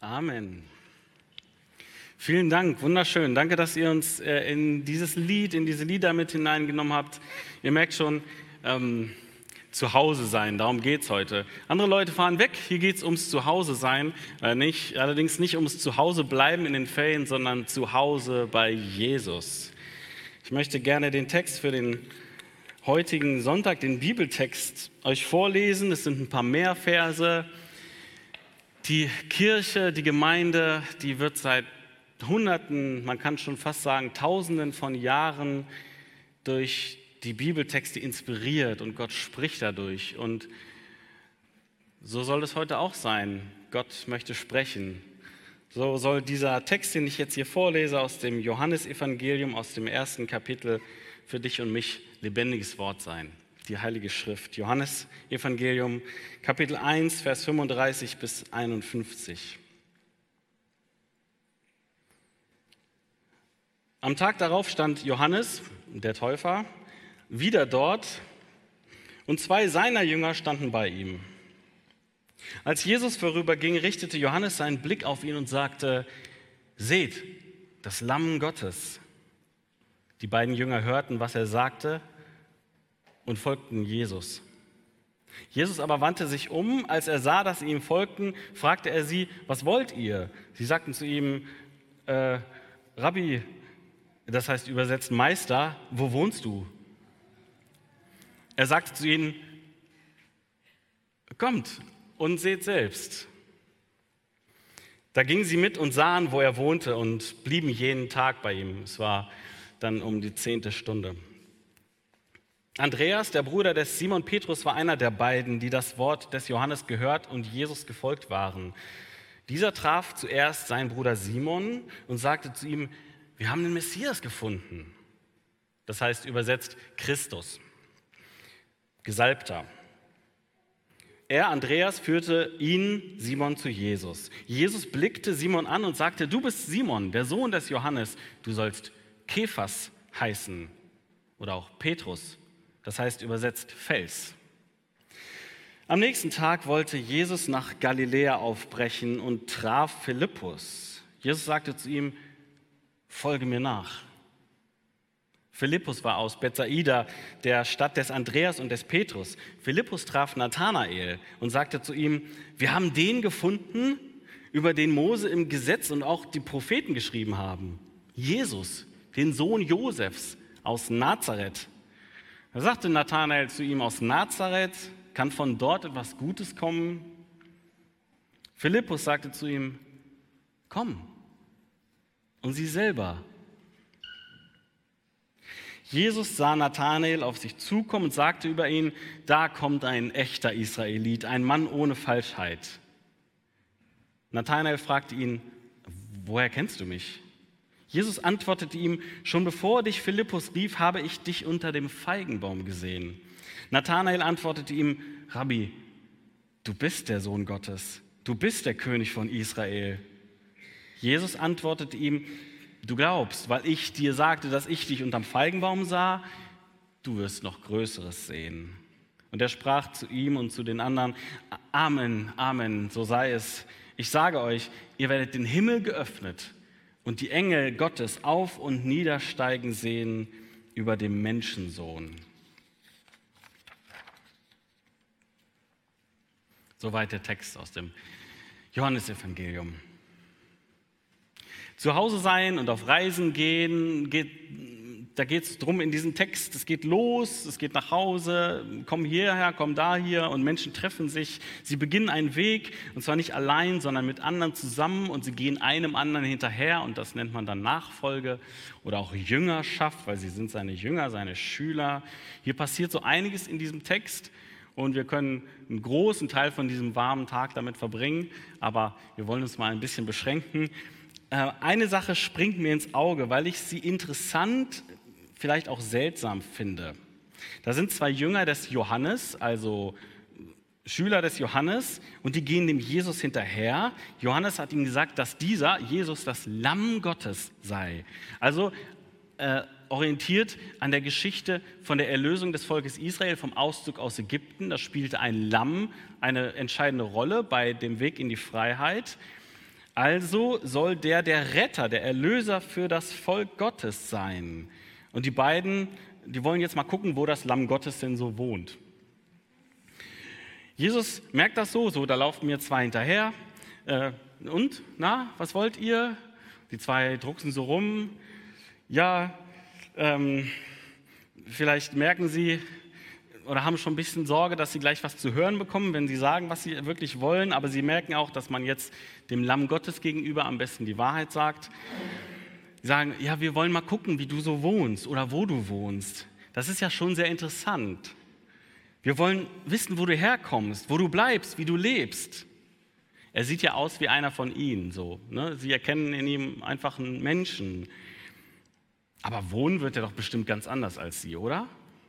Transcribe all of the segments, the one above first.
Amen. Vielen Dank, wunderschön. Danke, dass ihr uns in diese Lieder mit hineingenommen habt. Ihr merkt schon, zu Hause sein, darum geht es heute. Andere Leute fahren weg, hier geht es ums Zuhause sein. Allerdings nicht ums Zuhause bleiben in den Ferien, sondern zu Hause bei Jesus. Ich möchte gerne den Text für den heutigen Sonntag, den Bibeltext, euch vorlesen. Es sind ein paar mehr Verse. Die Kirche, die Gemeinde, die wird seit Hunderten, man kann schon fast sagen Tausenden von Jahren durch die Bibeltexte inspiriert und Gott spricht dadurch. Und so soll es heute auch sein. Gott möchte sprechen. So soll dieser Text, den ich jetzt hier vorlese, aus dem Johannesevangelium, aus dem 1. Kapitel, für dich und mich lebendiges Wort sein. Die Heilige Schrift. Johannesevangelium, Kapitel 1, Vers 35 bis 51. Am Tag darauf stand Johannes, der Täufer, wieder dort und zwei seiner Jünger standen bei ihm. Als Jesus vorüberging, richtete Johannes seinen Blick auf ihn und sagte: Seht, das Lamm Gottes. Die beiden Jünger hörten, was er sagte, und folgten Jesus. Jesus aber wandte sich um, als er sah, dass sie ihm folgten, fragte er sie: Was wollt ihr? Sie sagten zu ihm: Rabbi, das heißt übersetzt Meister, wo wohnst du? Er sagte zu ihnen: Kommt und seht selbst. Da gingen sie mit und sahen, wo er wohnte, und blieben jeden Tag bei ihm. Es war dann um die 10. Stunde. Andreas, der Bruder des Simon Petrus, war einer der beiden, die das Wort des Johannes gehört und Jesus gefolgt waren. Dieser traf zuerst seinen Bruder Simon und sagte zu ihm: Wir haben den Messias gefunden. Das heißt übersetzt Christus, Gesalbter. Er, Andreas, führte ihn, Simon, zu Jesus. Jesus blickte Simon an und sagte: Du bist Simon, der Sohn des Johannes. Du sollst Kephas heißen oder auch Petrus. Das heißt übersetzt Fels. Am nächsten Tag wollte Jesus nach Galiläa aufbrechen und traf Philippus. Jesus sagte zu ihm: Folge mir nach. Philippus war aus Bethsaida, der Stadt des Andreas und des Petrus. Philippus traf Nathanael und sagte zu ihm: Wir haben den gefunden, über den Mose im Gesetz und auch die Propheten geschrieben haben. Jesus, den Sohn Josefs aus Nazareth. Da sagte Nathanael zu ihm: Aus Nazareth kann von dort etwas Gutes kommen? Philippus sagte zu ihm: Komm und sieh selber. Jesus sah Nathanael auf sich zukommen und sagte über ihn: Da kommt ein echter Israelit, ein Mann ohne Falschheit. Nathanael fragte ihn: Woher kennst du mich? Jesus antwortete ihm: Schon bevor dich Philippus rief, habe ich dich unter dem Feigenbaum gesehen. Nathanael antwortete ihm: Rabbi, du bist der Sohn Gottes, du bist der König von Israel. Jesus antwortete ihm: Du glaubst, weil ich dir sagte, dass ich dich unterm Feigenbaum sah, du wirst noch Größeres sehen. Und er sprach zu ihm und zu den anderen: Amen, Amen, so sei es. Ich sage euch, ihr werdet den Himmel geöffnet und die Engel Gottes auf- und niedersteigen sehen über dem Menschensohn. Soweit der Text aus dem Johannesevangelium. Zu Hause sein und auf Reisen gehen, da geht es drum in diesem Text, es geht los, es geht nach Hause, komm hierher, komm daher und Menschen treffen sich. Sie beginnen einen Weg, und zwar nicht allein, sondern mit anderen zusammen, und sie gehen einem anderen hinterher, und das nennt man dann Nachfolge oder auch Jüngerschaft, weil sie sind seine Jünger, seine Schüler. Hier passiert so einiges in diesem Text. Und wir können einen großen Teil von diesem warmen Tag damit verbringen, aber wir wollen uns mal ein bisschen beschränken. Eine Sache springt mir ins Auge, weil ich sie interessant, vielleicht auch seltsam finde. Da sind zwei Jünger des Johannes, also Schüler des Johannes, und die gehen dem Jesus hinterher. Johannes hat ihnen gesagt, dass dieser Jesus das Lamm Gottes sei. Also orientiert an der Geschichte von der Erlösung des Volkes Israel vom Auszug aus Ägypten. Da spielte ein Lamm eine entscheidende Rolle bei dem Weg in die Freiheit. Also soll der Retter, der Erlöser für das Volk Gottes sein. Und die beiden, die wollen jetzt mal gucken, wo das Lamm Gottes denn so wohnt. Jesus merkt das so, da laufen mir zwei hinterher. Und, was wollt ihr? Die zwei drucksen so rum. Ja, vielleicht merken sie oder haben schon ein bisschen Sorge, dass sie gleich was zu hören bekommen, wenn sie sagen, was sie wirklich wollen. Aber sie merken auch, dass man jetzt dem Lamm Gottes gegenüber am besten die Wahrheit sagt. Sie sagen, ja, wir wollen mal gucken, wie du so wohnst oder wo du wohnst. Das ist ja schon sehr interessant. Wir wollen wissen, wo du herkommst, wo du bleibst, wie du lebst. Er sieht ja aus wie einer von ihnen. Ne? Sie erkennen in ihm einfach einen Menschen. Aber wohnen wird er doch bestimmt ganz anders als sie, oder?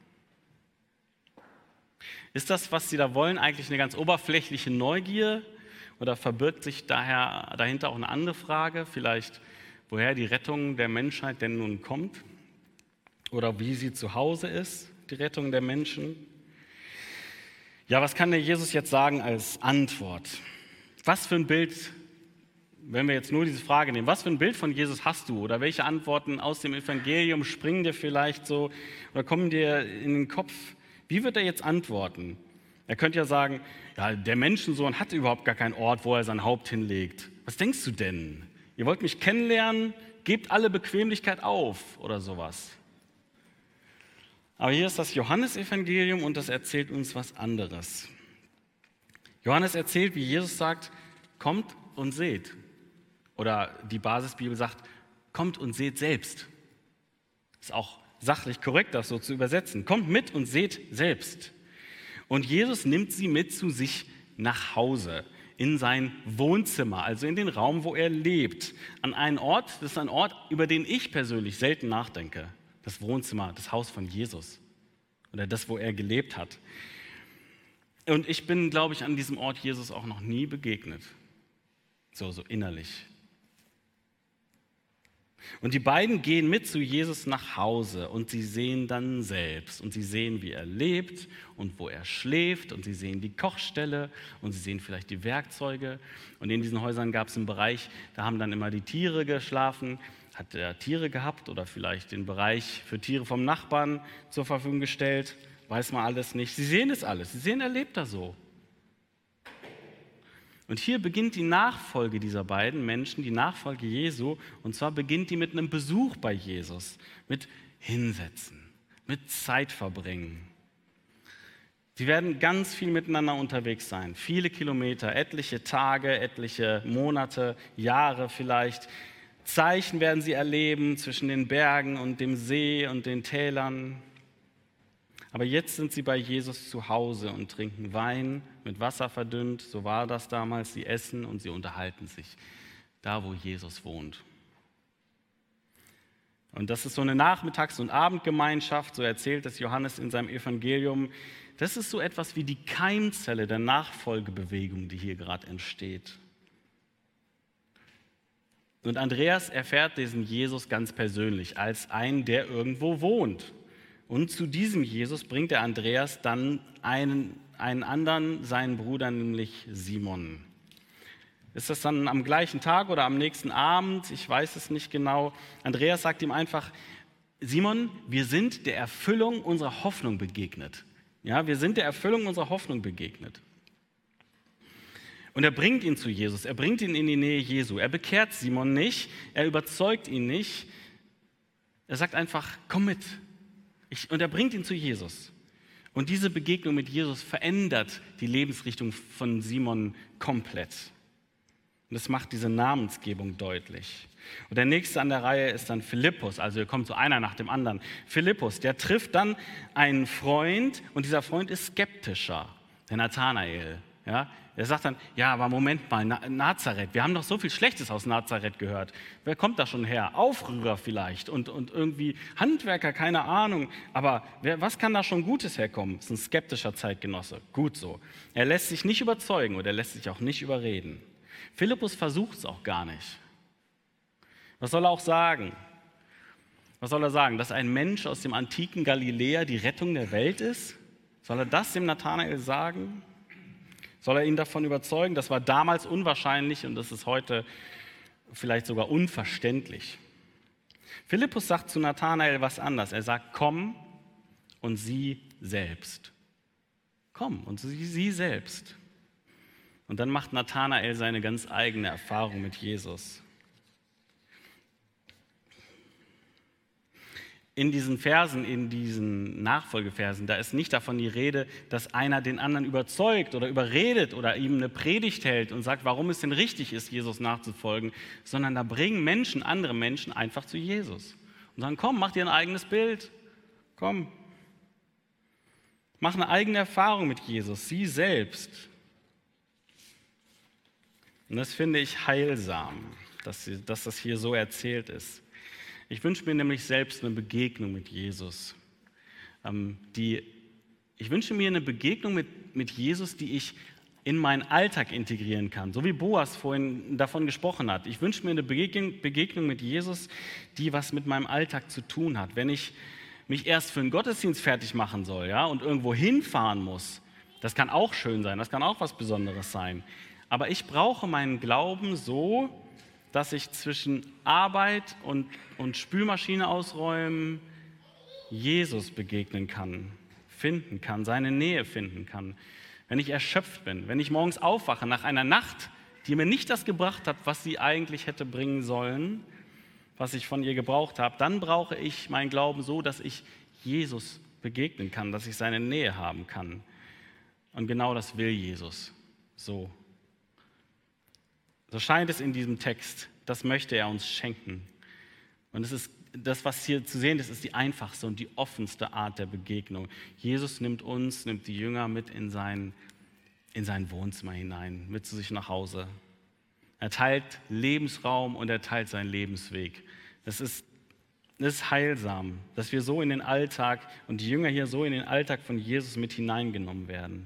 Ist das, was sie da wollen, eigentlich eine ganz oberflächliche Neugier? Oder verbirgt sich dahinter auch eine andere Frage? Vielleicht, woher die Rettung der Menschheit denn nun kommt? Oder wie sie zu Hause ist, die Rettung der Menschen? Ja, was kann der Jesus jetzt sagen als Antwort? Was für ein Bild, wenn wir jetzt nur diese Frage nehmen, was für ein Bild von Jesus hast du? Oder welche Antworten aus dem Evangelium springen dir vielleicht so oder kommen dir in den Kopf? Wie wird er jetzt antworten? Er könnte ja sagen, ja, der Menschensohn hat überhaupt gar keinen Ort, wo er sein Haupt hinlegt. Was denkst du denn? Ihr wollt mich kennenlernen? Gebt alle Bequemlichkeit auf oder sowas. Aber hier ist das Johannesevangelium und das erzählt uns was anderes. Johannes erzählt, wie Jesus sagt, kommt und seht. Oder die Basisbibel sagt, kommt und seht selbst. Ist auch sachlich korrekt, das so zu übersetzen. Kommt mit und seht selbst. Und Jesus nimmt sie mit zu sich nach Hause, in sein Wohnzimmer, also in den Raum, wo er lebt. An einen Ort, das ist ein Ort, über den ich persönlich selten nachdenke. Das Wohnzimmer, das Haus von Jesus. Oder das, wo er gelebt hat. Und ich bin, glaube ich, an diesem Ort Jesus auch noch nie begegnet. So innerlich. Und die beiden gehen mit zu Jesus nach Hause und sie sehen dann selbst. Und sie sehen, wie er lebt und wo er schläft. Und sie sehen die Kochstelle und sie sehen vielleicht die Werkzeuge. Und in diesen Häusern gab es einen Bereich, da haben dann immer die Tiere geschlafen. Hat er Tiere gehabt oder vielleicht den Bereich für Tiere vom Nachbarn zur Verfügung gestellt? Weiß man alles nicht. Sie sehen es alles. Sie sehen, er lebt da so. Und hier beginnt die Nachfolge dieser beiden Menschen, die Nachfolge Jesu. Und zwar beginnt die mit einem Besuch bei Jesus, mit Hinsetzen, mit Zeit verbringen. Sie werden ganz viel miteinander unterwegs sein, viele Kilometer, etliche Tage, etliche Monate, Jahre vielleicht. Zeichen werden sie erleben zwischen den Bergen und dem See und den Tälern. Aber jetzt sind sie bei Jesus zu Hause und trinken Wein, mit Wasser verdünnt, so war das damals. Sie essen und sie unterhalten sich, da wo Jesus wohnt. Und das ist so eine Nachmittags- und Abendgemeinschaft, so erzählt es Johannes in seinem Evangelium. Das ist so etwas wie die Keimzelle der Nachfolgebewegung, die hier gerade entsteht. Und Andreas erfährt diesen Jesus ganz persönlich als einen, der irgendwo wohnt. Und zu diesem Jesus bringt der Andreas dann einen anderen, seinen Bruder, nämlich Simon. Ist das dann am gleichen Tag oder am nächsten Abend? Ich weiß es nicht genau. Andreas sagt ihm einfach, Simon, wir sind der Erfüllung unserer Hoffnung begegnet. Ja, wir sind der Erfüllung unserer Hoffnung begegnet. Und er bringt ihn zu Jesus, er bringt ihn in die Nähe Jesu. Er bekehrt Simon nicht, er überzeugt ihn nicht. Er sagt einfach, komm mit. Und er bringt ihn zu Jesus. Und diese Begegnung mit Jesus verändert die Lebensrichtung von Simon komplett. Und das macht diese Namensgebung deutlich. Und der nächste an der Reihe ist dann Philippus, also hier kommt so einer nach dem anderen. Philippus, der trifft dann einen Freund und dieser Freund ist skeptischer, der Nathanael. Ja? Er sagt dann, ja, aber Moment mal, Nazareth, wir haben doch so viel Schlechtes aus Nazareth gehört. Wer kommt da schon her? Aufrührer vielleicht und irgendwie Handwerker, keine Ahnung. Aber was kann da schon Gutes herkommen? Das ist ein skeptischer Zeitgenosse, gut so. Er lässt sich nicht überzeugen und er lässt sich auch nicht überreden. Philippus versucht es auch gar nicht. Was soll er auch sagen? Was soll er sagen? Dass ein Mensch aus dem antiken Galiläa die Rettung der Welt ist? Soll er das dem Nathanael sagen? Soll er ihn davon überzeugen? Das war damals unwahrscheinlich und das ist heute vielleicht sogar unverständlich. Philippus sagt zu Nathanael was anderes. Er sagt, komm und sieh selbst. Komm und sieh selbst. Und dann macht Nathanael seine ganz eigene Erfahrung mit Jesus. In diesen Versen, in diesen Nachfolgeversen, da ist nicht davon die Rede, dass einer den anderen überzeugt oder überredet oder ihm eine Predigt hält und sagt, warum es denn richtig ist, Jesus nachzufolgen, sondern da bringen Menschen, andere Menschen einfach zu Jesus und sagen, komm, mach dir ein eigenes Bild, komm, mach eine eigene Erfahrung mit Jesus, sieh selbst. Und das finde ich heilsam, dass das hier so erzählt ist. Ich wünsche mir nämlich selbst eine Begegnung mit Jesus. Ich wünsche mir eine Begegnung mit Jesus, die ich in meinen Alltag integrieren kann, so wie Boas vorhin davon gesprochen hat. Ich wünsche mir eine Begegnung mit Jesus, die was mit meinem Alltag zu tun hat. Wenn ich mich erst für einen Gottesdienst fertig machen soll, ja, und irgendwo hinfahren muss, das kann auch schön sein, das kann auch was Besonderes sein. Aber ich brauche meinen Glauben so, dass ich zwischen Arbeit und Spülmaschine ausräumen Jesus begegnen kann, finden kann, seine Nähe finden kann. Wenn ich erschöpft bin, wenn ich morgens aufwache nach einer Nacht, die mir nicht das gebracht hat, was sie eigentlich hätte bringen sollen, was ich von ihr gebraucht habe, dann brauche ich meinen Glauben so, dass ich Jesus begegnen kann, dass ich seine Nähe haben kann. Und genau das will Jesus so. So scheint es in diesem Text, das möchte er uns schenken. Und es ist das, was hier zu sehen ist, ist die einfachste und die offenste Art der Begegnung. Jesus nimmt die Jünger mit in sein Wohnzimmer hinein, mit zu sich nach Hause. Er teilt Lebensraum und er teilt seinen Lebensweg. Das ist heilsam, dass wir so in den Alltag und die Jünger hier so in den Alltag von Jesus mit hineingenommen werden.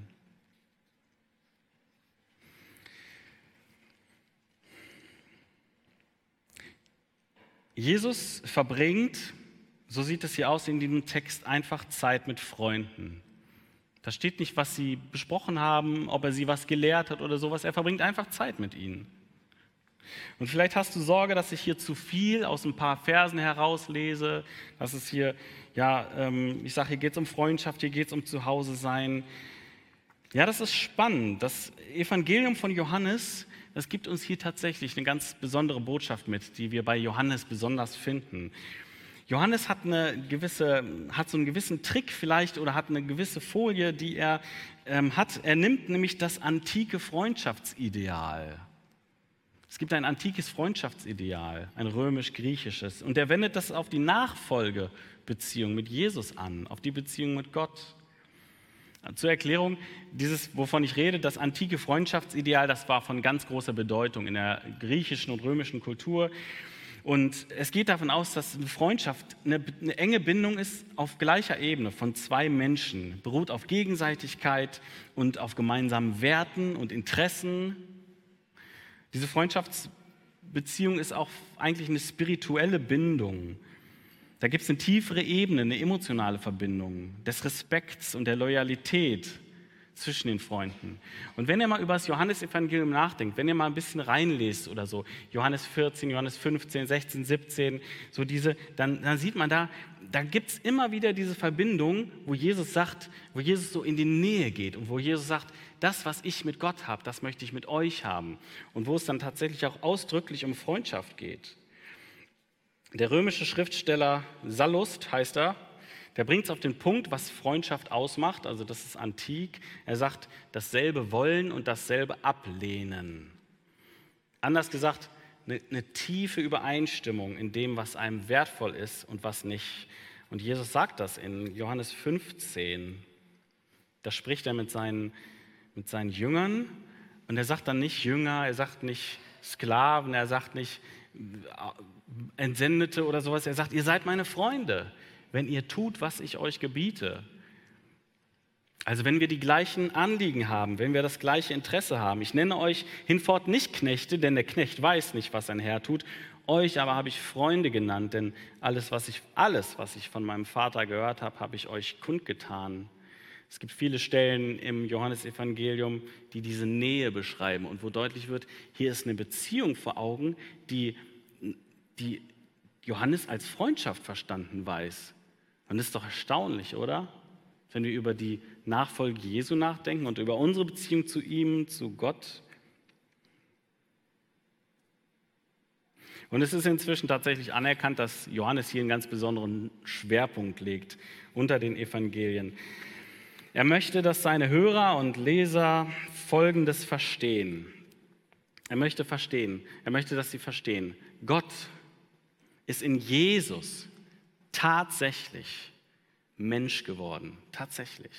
Jesus verbringt, so sieht es hier aus in diesem Text, einfach Zeit mit Freunden. Da steht nicht, was sie besprochen haben, ob er sie was gelehrt hat oder sowas. Er verbringt einfach Zeit mit ihnen. Und vielleicht hast du Sorge, dass ich hier zu viel aus ein paar Versen herauslese, dass es hier, ich sage, hier geht es um Freundschaft, hier geht es um Zuhause sein. Ja, das ist spannend. Das Evangelium von Johannes, das gibt uns hier tatsächlich eine ganz besondere Botschaft mit, die wir bei Johannes besonders finden. Johannes hat so einen gewissen Trick vielleicht oder hat eine gewisse Folie, die er hat. Er nimmt nämlich das antike Freundschaftsideal. Es gibt ein antikes Freundschaftsideal, ein römisch-griechisches. Und er wendet das auf die Nachfolgebeziehung mit Jesus an, auf die Beziehung mit Gott. Zur Erklärung, dieses, wovon ich rede, das antike Freundschaftsideal, das war von ganz großer Bedeutung in der griechischen und römischen Kultur. Und es geht davon aus, dass eine Freundschaft eine enge Bindung ist auf gleicher Ebene von zwei Menschen, beruht auf Gegenseitigkeit und auf gemeinsamen Werten und Interessen. Diese Freundschaftsbeziehung ist auch eigentlich eine spirituelle Bindung. Da gibt es eine tiefere Ebene, eine emotionale Verbindung des Respekts und der Loyalität zwischen den Freunden. Und wenn ihr mal über das Johannesevangelium nachdenkt, wenn ihr mal ein bisschen reinlest oder so, Johannes 14, Johannes 15, 16, 17, so dann sieht man da gibt es immer wieder diese Verbindung, wo Jesus so in die Nähe geht und wo Jesus sagt, das, was ich mit Gott habe, das möchte ich mit euch haben. Und wo es dann tatsächlich auch ausdrücklich um Freundschaft geht. Der römische Schriftsteller Sallust heißt er, der bringt es auf den Punkt, was Freundschaft ausmacht, also das ist antik. Er sagt, dasselbe wollen und dasselbe ablehnen. Anders gesagt, eine tiefe Übereinstimmung in dem, was einem wertvoll ist und was nicht. Und Jesus sagt das in Johannes 15. Da spricht er mit seinen Jüngern und er sagt dann nicht Jünger, er sagt nicht Sklaven, er sagt nicht Entsendete oder sowas. Er sagt, ihr seid meine Freunde, wenn ihr tut, was ich euch gebiete. Also wenn wir die gleichen Anliegen haben, wenn wir das gleiche Interesse haben. Ich nenne euch hinfort nicht Knechte, denn der Knecht weiß nicht, was sein Herr tut. Euch aber habe ich Freunde genannt, denn alles, was ich von meinem Vater gehört habe, habe ich euch kundgetan. Es gibt viele Stellen im Johannesevangelium, die diese Nähe beschreiben und wo deutlich wird, hier ist eine Beziehung vor Augen, die Johannes als Freundschaft verstanden weiß. Und das ist doch erstaunlich, oder? Wenn wir über die Nachfolge Jesu nachdenken und über unsere Beziehung zu ihm, zu Gott. Und es ist inzwischen tatsächlich anerkannt, dass Johannes hier einen ganz besonderen Schwerpunkt legt unter den Evangelien. Er möchte, dass seine Hörer und Leser Folgendes verstehen. Er möchte, dass sie verstehen, Gott ist in Jesus tatsächlich Mensch geworden. Tatsächlich.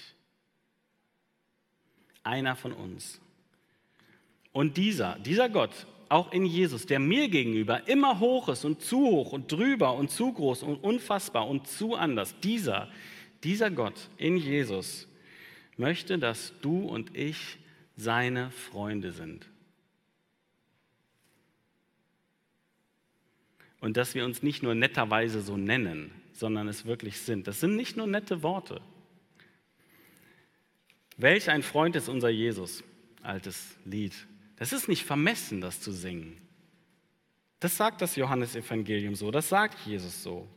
Einer von uns. Und dieser Gott, auch in Jesus, der mir gegenüber immer hoch ist und zu hoch und drüber und zu groß und unfassbar und zu anders, dieser Gott in Jesus möchte, dass du und ich seine Freunde sind. Und dass wir uns nicht nur netterweise so nennen, sondern es wirklich sind. Das sind nicht nur nette Worte. Welch ein Freund ist unser Jesus, altes Lied. Das ist nicht vermessen, das zu singen. Das sagt das Johannesevangelium so, das sagt Jesus so.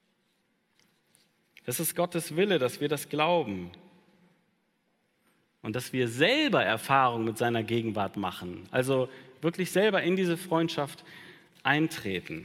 Das ist Gottes Wille, dass wir das glauben. Und dass wir selber Erfahrung mit seiner Gegenwart machen. Also wirklich selber in diese Freundschaft eintreten.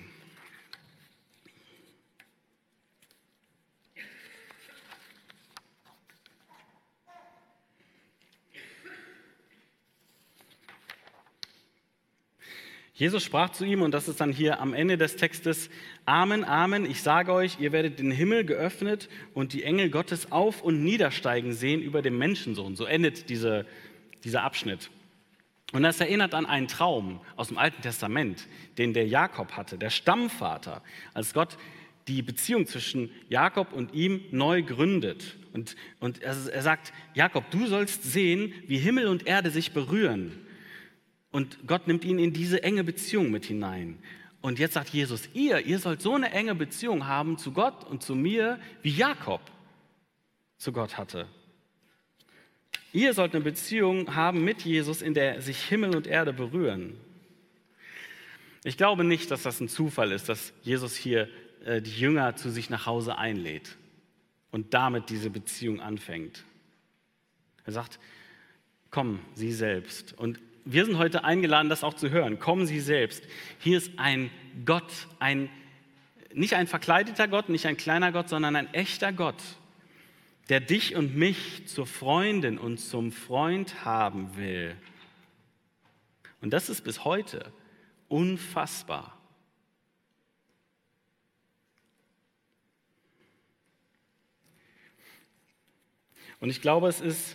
Jesus sprach zu ihm, und das ist dann hier am Ende des Textes, Amen, Amen, ich sage euch, ihr werdet den Himmel geöffnet und die Engel Gottes auf- und niedersteigen sehen über dem Menschensohn. So endet dieser Abschnitt. Und das erinnert an einen Traum aus dem Alten Testament, den der Jakob hatte, der Stammvater, als Gott die Beziehung zwischen Jakob und ihm neu gründet. Und er sagt, Jakob, du sollst sehen, wie Himmel und Erde sich berühren. Und Gott nimmt ihn in diese enge Beziehung mit hinein. Und jetzt sagt Jesus, ihr sollt so eine enge Beziehung haben zu Gott und zu mir, wie Jakob zu Gott hatte. Ihr sollt eine Beziehung haben mit Jesus, in der sich Himmel und Erde berühren. Ich glaube nicht, dass das ein Zufall ist, dass Jesus hier die Jünger zu sich nach Hause einlädt und damit diese Beziehung anfängt. Er sagt, komm, Sie selbst. Und wir sind heute eingeladen, das auch zu hören. Kommen Sie selbst. Hier ist ein Gott, nicht ein verkleideter Gott, nicht ein kleiner Gott, sondern ein echter Gott, der dich und mich zur Freundin und zum Freund haben will. Und das ist bis heute unfassbar. Und ich glaube, es ist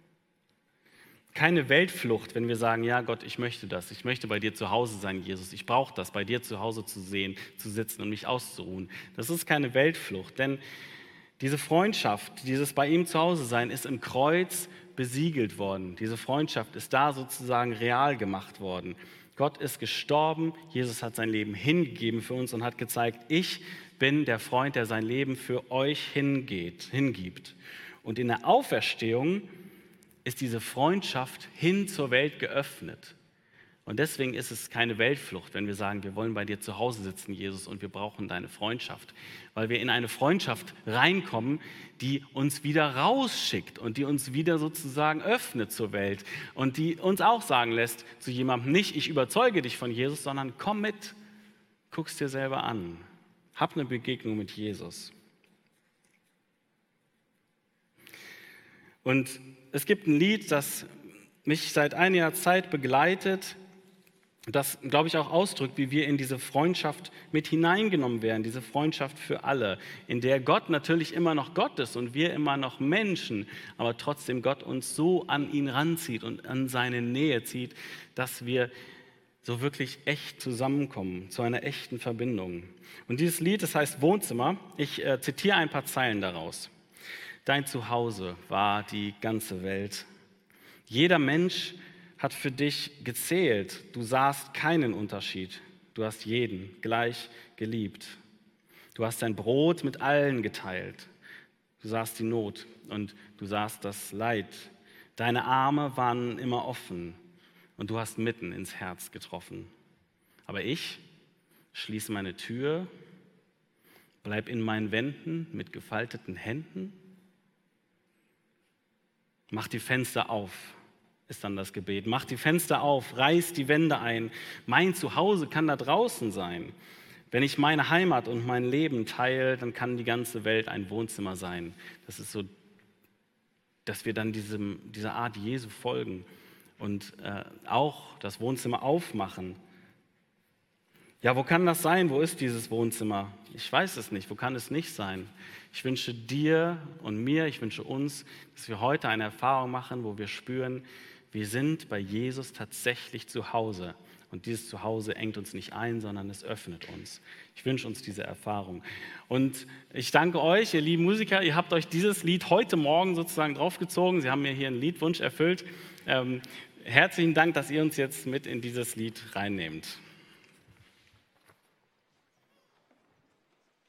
keine Weltflucht, wenn wir sagen, ja Gott, ich möchte das. Ich möchte bei dir zu Hause sein, Jesus. Ich brauche das, bei dir zu Hause zu sehen, zu sitzen und mich auszuruhen. Das ist keine Weltflucht, denn diese Freundschaft, dieses bei ihm zu Hause sein, ist im Kreuz besiegelt worden. Diese Freundschaft ist da sozusagen real gemacht worden. Gott ist gestorben, Jesus hat sein Leben hingegeben für uns und hat gezeigt, ich bin der Freund, der sein Leben für euch hingibt. Und in der Auferstehung ist diese Freundschaft hin zur Welt geöffnet. Und deswegen ist es keine Weltflucht, wenn wir sagen, wir wollen bei dir zu Hause sitzen, Jesus, und wir brauchen deine Freundschaft. Weil wir in eine Freundschaft reinkommen, die uns wieder rausschickt und die uns wieder sozusagen öffnet zur Welt. Und die uns auch sagen lässt zu jemandem, nicht ich überzeuge dich von Jesus, sondern komm mit, guck's dir selber an. Hab eine Begegnung mit Jesus. Und es gibt ein Lied, das mich seit einiger Zeit begleitet, das, glaube ich, auch ausdrückt, wie wir in diese Freundschaft mit hineingenommen werden, diese Freundschaft für alle, in der Gott natürlich immer noch Gott ist und wir immer noch Menschen, aber trotzdem Gott uns so an ihn ranzieht und an seine Nähe zieht, dass wir so wirklich echt zusammenkommen, zu einer echten Verbindung. Und dieses Lied, das heißt Wohnzimmer, ich zitiere ein paar Zeilen daraus. Dein Zuhause war die ganze Welt. Jeder Mensch hat für dich gezählt. Du sahst keinen Unterschied. Du hast jeden gleich geliebt. Du hast dein Brot mit allen geteilt. Du sahst die Not und du sahst das Leid. Deine Arme waren immer offen und du hast mitten ins Herz getroffen. Aber ich schließe meine Tür, bleib in meinen Wänden mit gefalteten Händen. Mach die Fenster auf, ist dann das Gebet. Mach die Fenster auf, reiß die Wände ein. Mein Zuhause kann da draußen sein. Wenn ich meine Heimat und mein Leben teile, dann kann die ganze Welt ein Wohnzimmer sein. Das ist so, dass wir dann dieser Art Jesu folgen und auch das Wohnzimmer aufmachen. Ja, wo kann das sein? Wo ist dieses Wohnzimmer? Ich weiß es nicht. Wo kann es nicht sein? Ich wünsche dir und mir, ich wünsche uns, dass wir heute eine Erfahrung machen, wo wir spüren, wir sind bei Jesus tatsächlich zu Hause. Und dieses Zuhause engt uns nicht ein, sondern es öffnet uns. Ich wünsche uns diese Erfahrung. Und ich danke euch, ihr lieben Musiker, ihr habt euch dieses Lied heute Morgen sozusagen draufgezogen. Sie haben mir hier einen Liedwunsch erfüllt. Herzlichen Dank, dass ihr uns jetzt mit in dieses Lied reinnehmt.